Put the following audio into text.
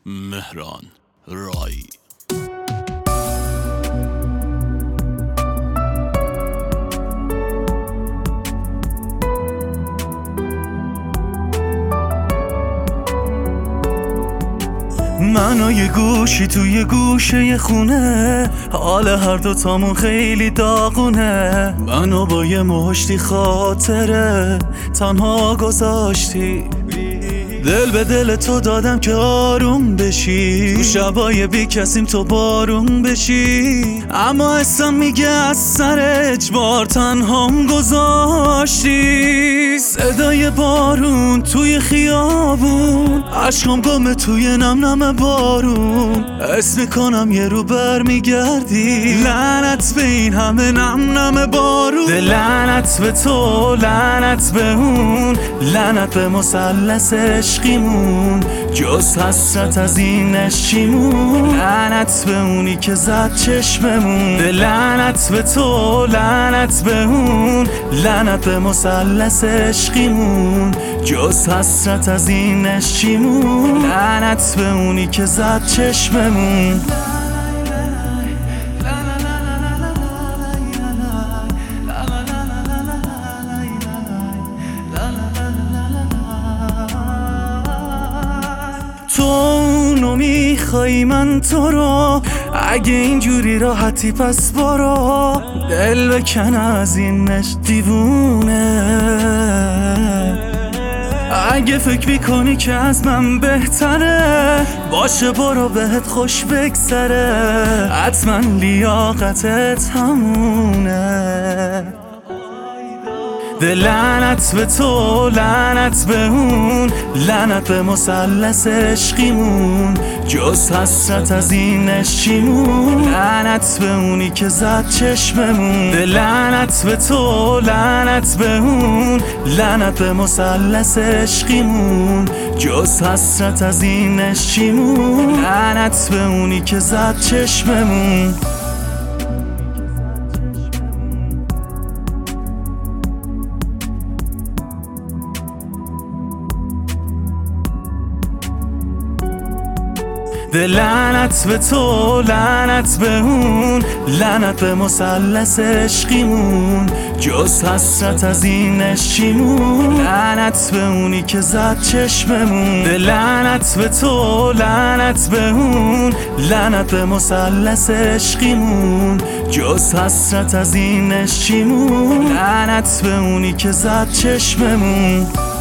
مهران رای. من و یه گوشی توی گوشه یه خونه، حال هر دوتامون خیلی داغونه. منو با یه مشتی خاطره تنها گذاشتی، دل به دل تو دادم که آروم بشی، تو شبای بی کسیم تو بارون بشی. اما اسم میگه از سر اجبار تنهام گذاشتی. صدای بارون توی خیابون، عشقم گمه توی نم نم بارون. اسم میکنم یه رو بر میگردی، لعنت به این همه نم نم بارون. لعنت به تو، لعنت به اون، لعنت به مثلث عشقیمون. جز حسرت از این چیمون، لعنت به اونی که زد چشممون. لعنت به تو، لعنت به اون، لعنت به مثلث عشقیمون. جز حسرت از این چیمون، لعنت به اونی که زد چشممون. تو اونو میخوای من تو رو، اگه اینجوری راحتی پس برو. دل بکن از اینش دیوونه، اگه فکر میکنی که از من بهتره باشه برو بهت خوش بگذره. حتما لیاقتت همونه. لعنت به تو، لعنت به اون، لعنت به مثلث عشقیمون. جز حسرت از این چیمون، لعنت به اونی که زد چشممون. لعنت به تو، لعنت به اون، لعنت به مثلث عشقیمون. جز حسرت از این چیمون، لعنت به اونی که زد چشممون. لعنت به تو، لعنت به اون، لعنت به مثلث عشقیمون. جز حسرت از این چیمون، لعنت به اونی که زد چشممون. لعنت به تو، لعنت به اون، لعنت به مثلث عشقیمون. جز حسرت از این چیمون، لعنت به اونی که زد چشممون.